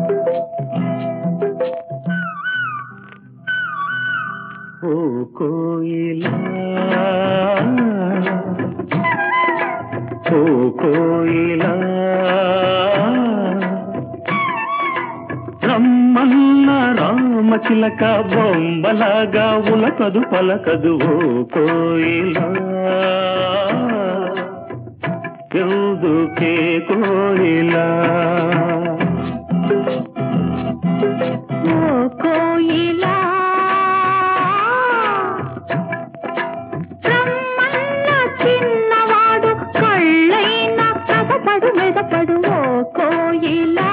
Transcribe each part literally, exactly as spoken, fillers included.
ఓ కోయిలా ఓ కోయిలా రమ్మన్న రామచిలక బొమ్మలాగా ఉలకదు పలకదు ఓ కోయిలా ఎందుకే కోయిలా ఓ కోయిలా రమ్మన్న చిన్నవాడు కళ్ళైనా కథపడు మెదపడు ఓ కోయిలా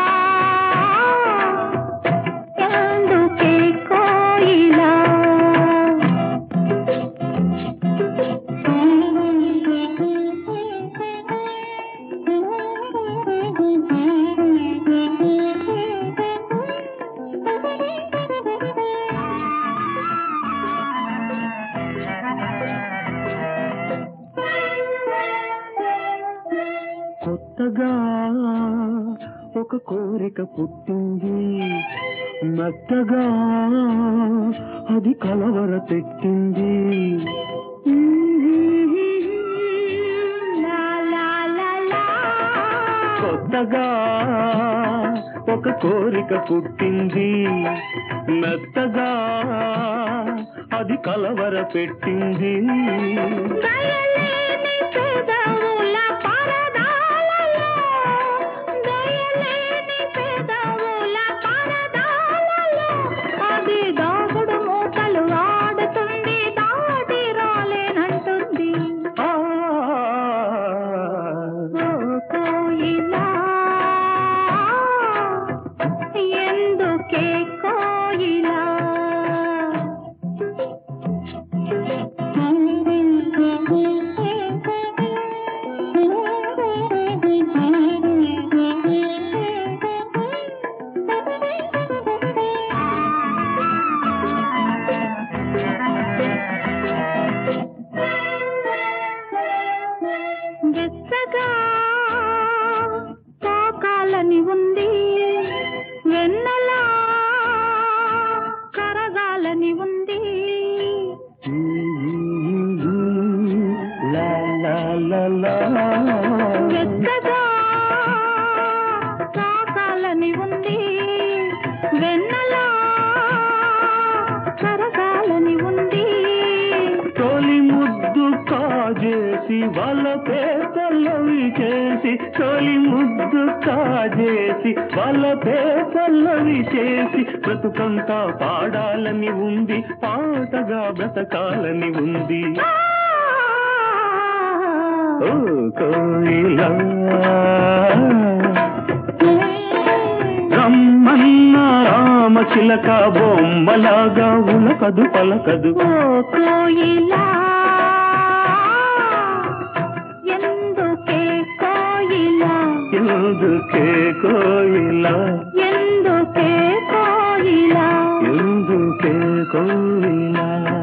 ఎందుకే కోయిలా కొత్తగా ఒక కోరిక పుట్టింది మెత్తగా అది కలవర పెట్టింది కొత్తగా ఒక కోరిక పుట్టింది మెత్తగా అది కలవర పెట్టింది వెచ్చగా తాకాలని ఉంది వెన్నెలా కరగాలని ఉంది వెచ్చగా తాకాలని ఉంది వెన్నెలా కరగాలని ఉంది తొలి ముద్దు కాజేసి వాళ్ళ పేపర్లవి చేసి తొలి ముద్దు కాజేసి వాళ్ళ పేపర్లవి చేసి బ్రతుకంతా పాడాలని ఉంది పాటగా బ్రతకాలని ఉంది ఓ కోయిలా రమ్మన్న రామచిలక బొమ్మలాగా ఉలకదు పలకదు ఓ కోయిలా ఎందుకే కోయిలా ఎందుకే కోయిలా ఎందుకే కోయిలా ఎందుకే కోయిలా